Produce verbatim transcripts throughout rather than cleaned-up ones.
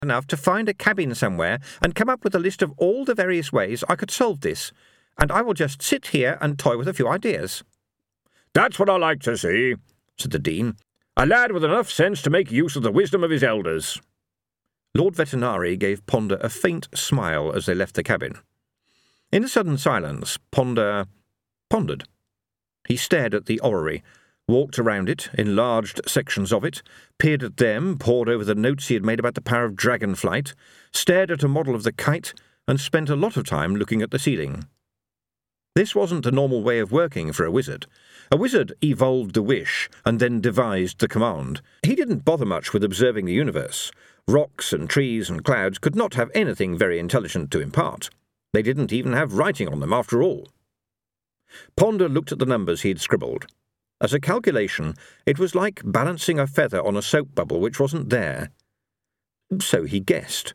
enough to find a cabin somewhere and come up with a list of all the various ways I could solve this, and I will just sit here and toy with a few ideas." "That's what I like to see," said the Dean. "A lad with enough sense to make use of the wisdom of his elders." Lord Vetinari gave Ponder a faint smile as they left the cabin. In the sudden silence, Ponder pondered. He stared at the orrery, walked around it, enlarged sections of it, peered at them, pored over the notes he had made about the power of dragon flight, stared at a model of the kite, and spent a lot of time looking at the ceiling. This wasn't the normal way of working for a wizard. A wizard evolved the wish and then devised the command. He didn't bother much with observing the universe. Rocks and trees and clouds could not have anything very intelligent to impart. They didn't even have writing on them, after all. Ponder looked at the numbers he had scribbled. As a calculation, it was like balancing a feather on a soap bubble which wasn't there. So he guessed.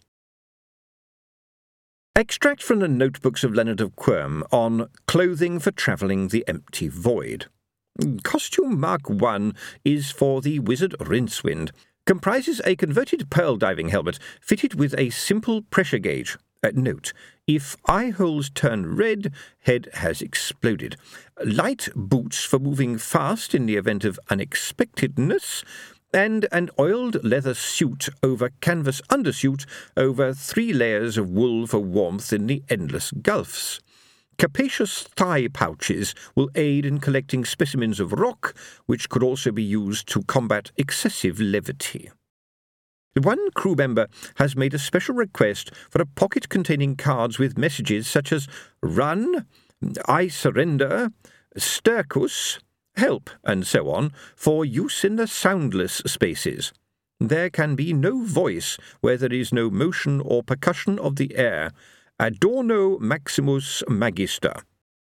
Extract from the notebooks of Leonard of Quirm on clothing for travelling the empty void. Costume Mark one is for the wizard Rincewind. Comprises a converted pearl diving helmet fitted with a simple pressure gauge. Uh, note, if eye holes turn red, head has exploded. Light boots for moving fast in the event of unexpectedness, and an oiled leather suit over canvas undersuit over three layers of wool for warmth in the endless gulfs. Capacious thigh pouches will aid in collecting specimens of rock, which could also be used to combat excessive levity. One crew member has made a special request for a pocket containing cards with messages such as "Run," "I surrender," "Stercus," "Help," and so on, for use in the soundless spaces. There can be no voice where there is no motion or percussion of the air. Adorno Maximus Magister.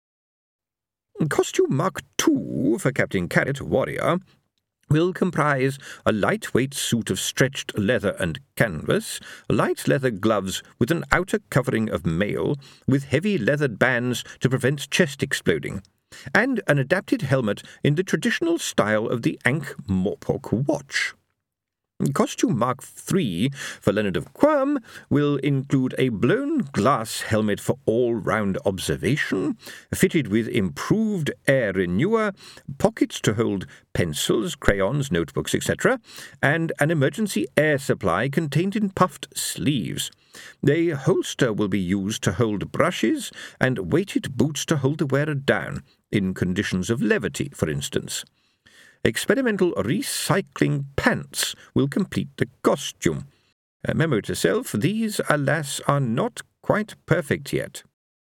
Costume Mark two for Captain Carrot, Warrior, will comprise a lightweight suit of stretched leather and canvas, light leather gloves with an outer covering of mail, with heavy leathered bands to prevent chest exploding, and an adapted helmet in the traditional style of the Ankh-Morpork watch. Costume Mark three for Leonard of Quirm will include a blown glass helmet for all-round observation, fitted with improved air renewer, pockets to hold pencils, crayons, notebooks, et cetera, and an emergency air supply contained in puffed sleeves. A holster will be used to hold brushes, and weighted boots to hold the wearer down, in conditions of levity, for instance. Experimental recycling pants will complete the costume. A memo to self, these, alas, are not quite perfect yet.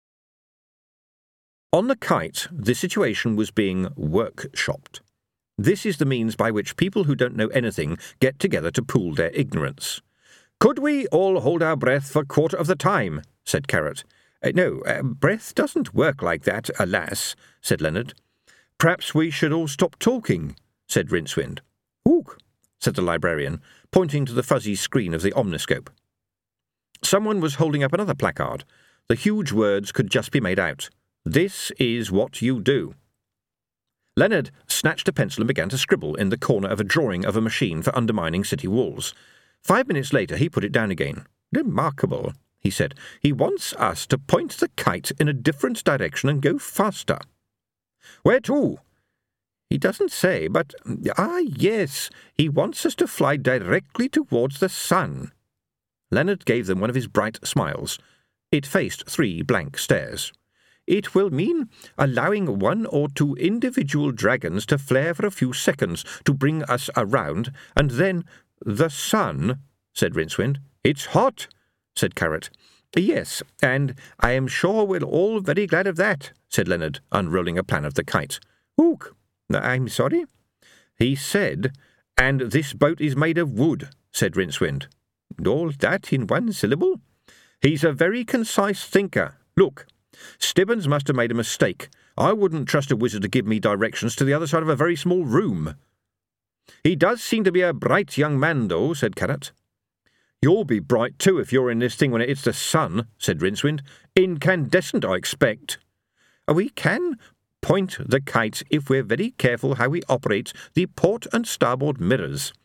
On the kite, the situation was being workshopped. This is the means by which people who don't know anything get together to pool their ignorance. "Could we all hold our breath for a quarter of the time?" said Carrot. Uh, no, uh, breath doesn't work like that, alas, said Leonard. "Perhaps we should all stop talking," said Rincewind. "Ook," said the librarian, pointing to the fuzzy screen of the omniscope. Someone was holding up another placard. The huge words could just be made out. "This is what you do." Leonard snatched a pencil and began to scribble in the corner of a drawing of a machine for undermining city walls. Five minutes later he put it down again. "Remarkable," he said. "He wants us to point the kite in a different direction and go faster." "Where to?" "He doesn't say, but, ah, yes, he wants us to fly directly towards the sun." Leonard gave them one of his bright smiles. It faced three blank stares. "It will mean allowing one or two individual dragons to flare for a few seconds to bring us around, and then—" "The sun," said Rincewind. "It's hot," said Carrot. "Yes, and I am sure we're all very glad of that," said Leonard, unrolling a plan of the kite. "Ook. I'm sorry?" "He said, 'and this boat is made of wood,'" said Rincewind. "All that in one syllable?" "He's a very concise thinker. Look, Stibbons must have made a mistake. I wouldn't trust a wizard to give me directions to the other side of a very small room." "He does seem to be a bright young man, though," said Carrot. "You'll be bright too if you're in this thing when it hits the sun," said Rincewind. "Incandescent, I expect." "We can point the kite if we're very careful how we operate the port and starboard mirrors."